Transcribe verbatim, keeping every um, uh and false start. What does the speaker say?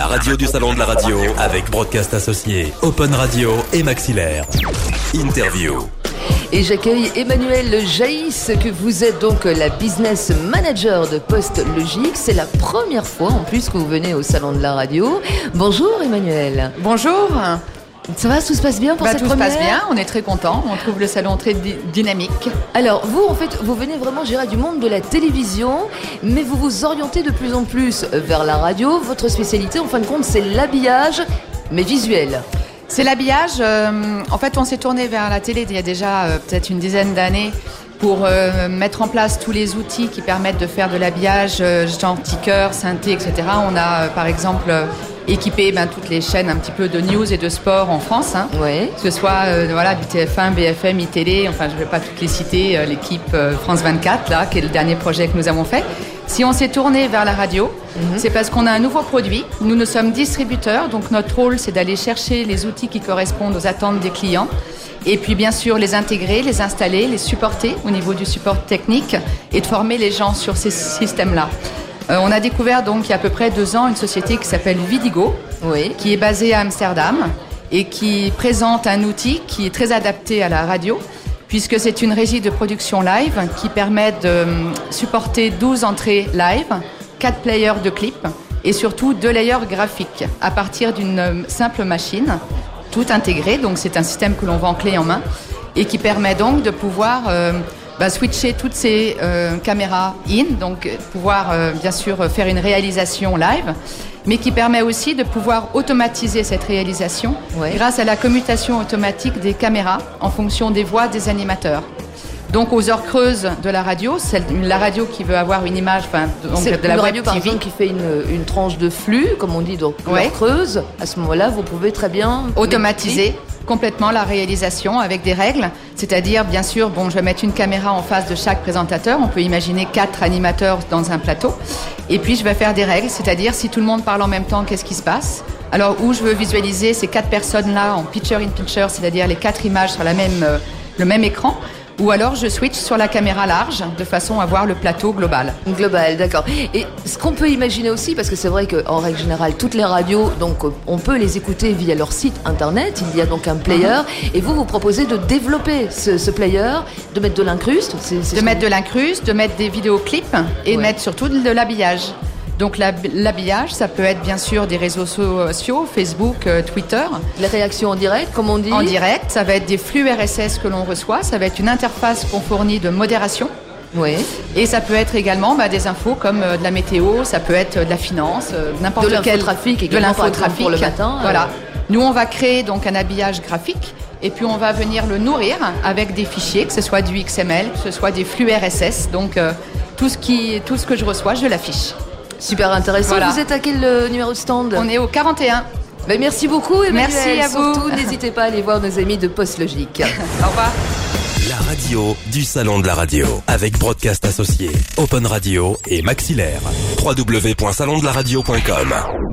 La radio du salon de la radio avec Broadcast Associé, Open Radio et Maxillaire. Interview. Et j'accueille Emmanuelle Jaïs, que vous êtes donc la business manager de PostLogic. C'est la première fois en plus que vous venez au salon de la radio. Bonjour Emmanuelle. Bonjour. Ça va, tout se passe bien pour bah, cette tout première ? Tout se passe bien, on est très contents, on trouve le salon très di- dynamique. Alors vous, en fait, vous venez vraiment gérer du monde de la télévision, mais vous vous orientez de plus en plus vers la radio. Votre spécialité, en fin de compte, c'est l'habillage, mais visuel. C'est l'habillage. Euh, en fait, on s'est tourné vers la télé il y a déjà euh, peut-être une dizaine d'années pour euh, mettre en place tous les outils qui permettent de faire de l'habillage, euh, genre ticker, synthé, et cetera. On a, euh, par exemple... Euh, équiper ben, toutes les chaînes un petit peu de news et de sport en France, hein, ouais. que ce soit euh, voilà, du T F un, B F M, iTélé, enfin je ne vais pas toutes les citer, euh, l'équipe euh, France vingt-quatre, là, qui est le dernier projet que nous avons fait. Si on s'est tourné vers la radio, mm-hmm. c'est parce qu'on a un nouveau produit. Nous, nous sommes distributeurs, donc notre rôle, c'est d'aller chercher les outils qui correspondent aux attentes des clients. Et puis bien sûr les intégrer, les installer, les supporter au niveau du support technique et de former les gens sur ces systèmes-là. Euh, on a découvert donc il y a à peu près deux ans une société qui s'appelle Vidigo, oui. qui est basée à Amsterdam et qui présente un outil qui est très adapté à la radio puisque c'est une régie de production live qui permet de supporter douze entrées live, quatre players de clips et surtout deux layers graphiques à partir d'une simple machine, tout intégré. Donc c'est un système que l'on vend clé en main et qui permet donc de pouvoir... Euh, Bah, switcher toutes ces euh, caméras in, donc pouvoir euh, bien sûr faire une réalisation live, mais qui permet aussi de pouvoir automatiser cette réalisation ouais. grâce à la commutation automatique des caméras en fonction des voix des animateurs. Donc aux heures creuses de la radio, celle, la radio qui veut avoir une image, enfin c'est de la une web radio par T V. exemple qui fait une, une tranche de flux, comme on dit, donc ouais. heure creuse. À ce moment-là, vous pouvez très bien automatiser complètement la réalisation avec des règles, c'est-à-dire bien sûr, bon, je vais mettre une caméra en face de chaque présentateur, on peut imaginer quatre animateurs dans un plateau, et puis je vais faire des règles, c'est-à-dire si tout le monde parle en même temps, qu'est-ce qui se passe ? Alors où je veux visualiser ces quatre personnes-là en picture in picture, c'est-à-dire les quatre images sur la même, euh, le même écran, ou alors je switch sur la caméra large de façon à voir le plateau global. Global, d'accord. Et ce qu'on peut imaginer aussi, parce que c'est vrai qu'en règle générale, toutes les radios, donc on peut les écouter via leur site internet, il y a donc un player, mm-hmm. et vous, vous proposez de développer ce, ce player, de mettre de l'incruste c'est, c'est De mettre de l'incruste, de mettre des vidéoclips et ouais. de mettre surtout de l'habillage. Donc l'habillage, ça peut être bien sûr des réseaux sociaux, Facebook, euh, Twitter. Les réactions en direct, comme on dit. En direct, ça va être des flux R S S que l'on reçoit, ça va être une interface qu'on fournit de modération. Oui. Et ça peut être également bah, des infos comme euh, de la météo, ça peut être de la finance, euh, n'importe de quel l'infotrafic, de l'infotrafic pour le matin. Voilà. Euh... Nous, on va créer donc un habillage graphique. Et puis on va venir le nourrir avec des fichiers, que ce soit du X M L, que ce soit des flux R S S. Donc euh, tout ce qui, tout ce que je reçois, je l'affiche. Super intéressant. Voilà. Vous êtes à quel euh, numéro de stand ? On est au quarante et un. Ben, merci beaucoup Emmanuelle. Merci à vous. Surtout, n'hésitez pas à aller voir nos amis de PostLogic. Au revoir. La radio du salon de la radio avec Broadcast Associé, Open Radio et Maxillaire. w w w point salon de la radio point com